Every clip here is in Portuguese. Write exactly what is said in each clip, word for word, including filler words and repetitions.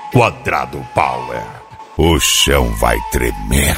Quadrado Power. O chão vai tremer.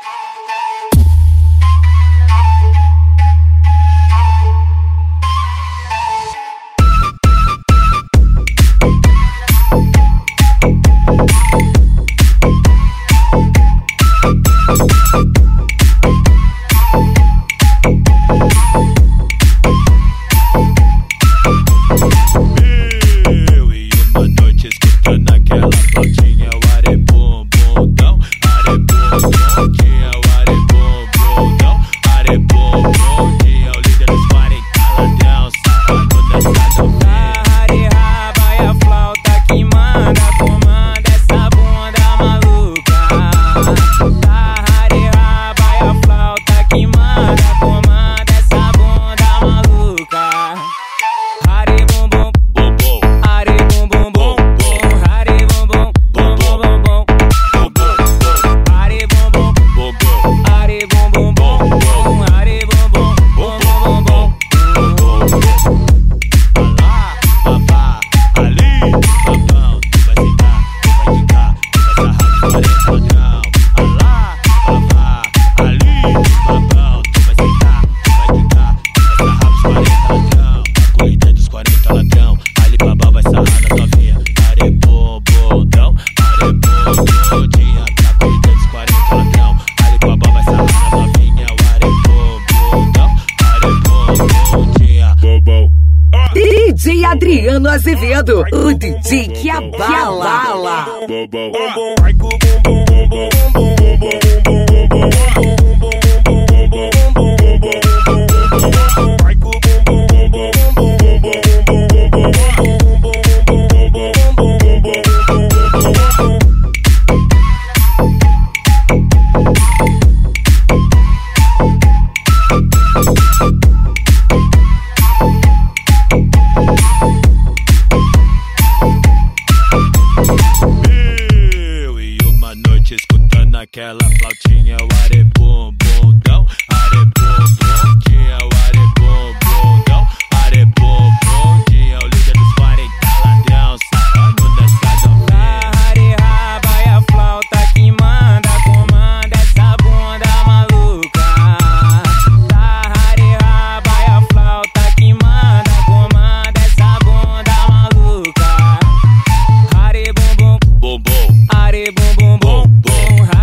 D J Adriano Azevedo, o D J que abala. Aquela flautinha, o arebum, bundão, arebum, bundinha, o arebum, bundão, arebum, bundinha, o líder dos quarenta ladrão, sarrando nessa novinha. A raba e a flauta que manda, comanda essa bunda maluca. Da raba e a flauta que manda, comanda essa bunda maluca. Arebum, bum, Bum, bum, arebum, bum, bum, bum.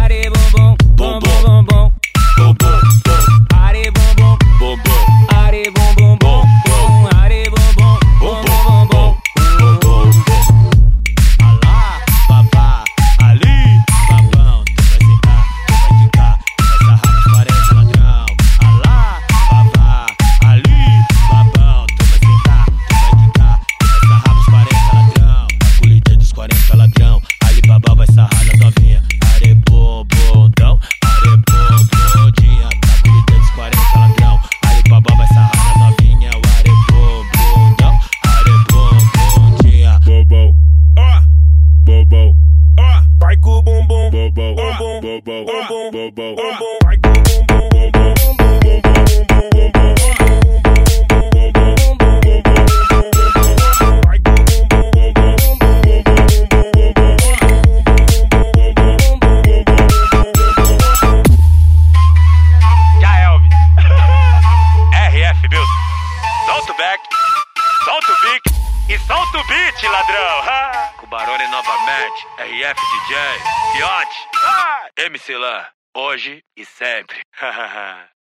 Solta o beat e solta o beat, ladrão! Ha! Com Barone novamente, R F D J, Fiote, ah! M C Lan, hoje e sempre.